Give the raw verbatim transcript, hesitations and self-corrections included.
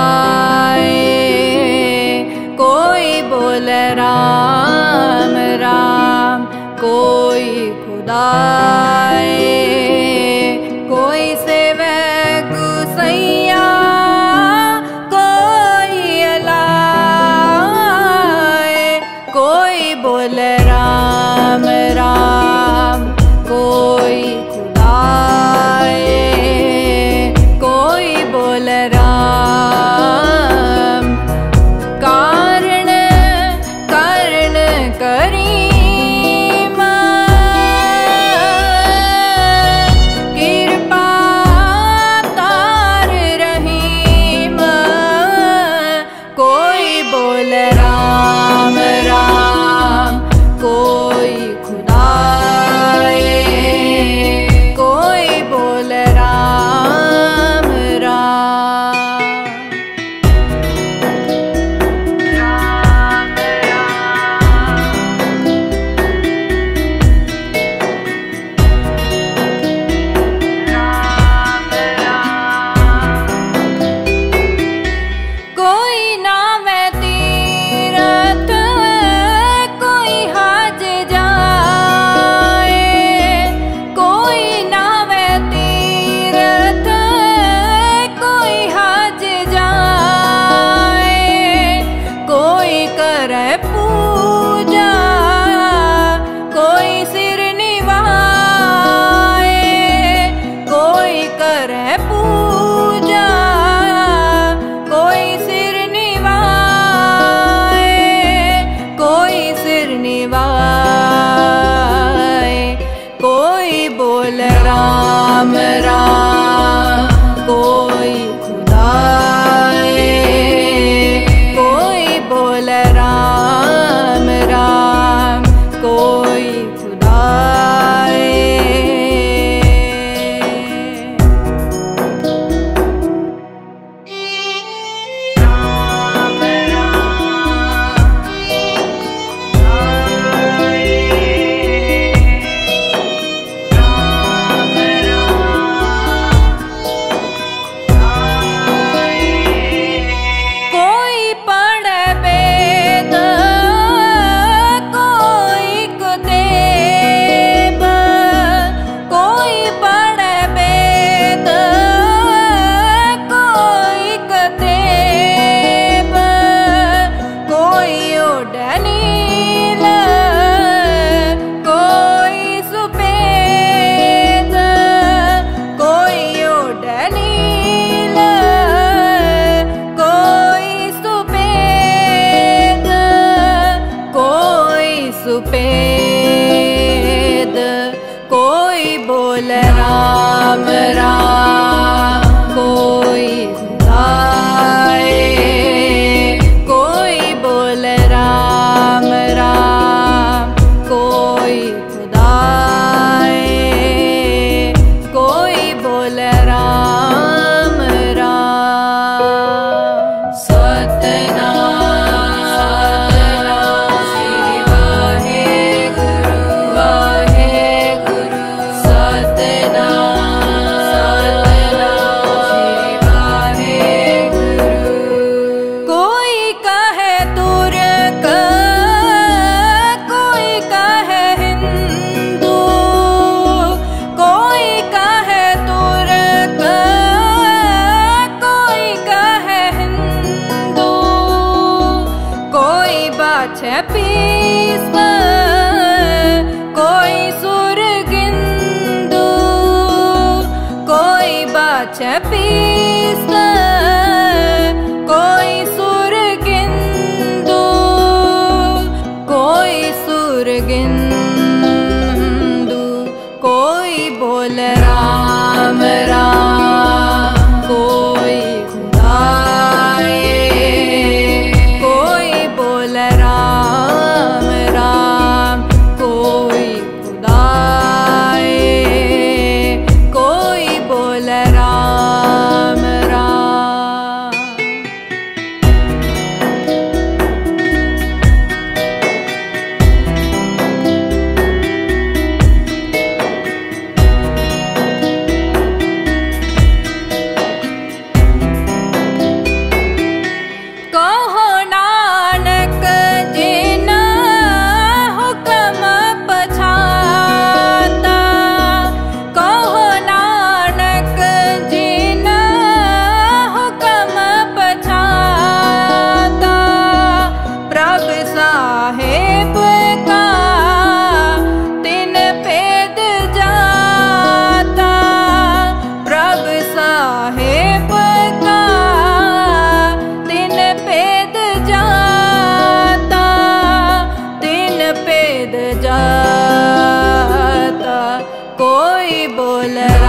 कोई बोले राम राम, कोई खुदाए, कोई सेवे गुसैया, कोई अलाए। कोई बोले राम राम, कोई खुदाए, कोई बोले राम। कारण कारण करीम, कृपा तार रहीम। कोई बोले राम राम, कोई खुदाए, कोई बोले राम राम। राम राम, कोई नावे तीरथ, कोई हज जाए। कोई नावे तीरथ, कोई हज जाए। कोई करे पूजा, कोई सिर निवाए। कोई करे पूजा, कोई सिर निवाए। कोई सिर निवाए। कोई बोले राम राम, कोई खुदाए, कोई बोले राम राम, कोई खुदाए। राम कोई पढ़े वेद, कोई कुदेव। कोई पढ़े वेद, कोई कुदेव। कोई ओढ़े नील, कोई सुपेद। कोई ओढ़े नील, कोई सुपेद। कोई सुपेद। कोई बोले राम राम, कोई खुदाए, कोई बोले राम राम, कोई खुदाए, कोई बोले राम राम। सतनाम श्री वाहेगुरु वाहेगुरु। सतनाम सतनाम श्री वाहेगुरु। कोई कहे तुर्क, कोई कहे हिंदू। कोई कहे तुर्क, कोई कहे हिंदू। कोई बाछे पीस, कोई सुरगिंदू। कोई बाछे पीस, कोई सुरगिंदू। कोई सुरगिंदू। कोई बोले राम राम, कोई खुदाए, कोई बोले राम राम, कोई खुदाए, कोई बोले राम बोल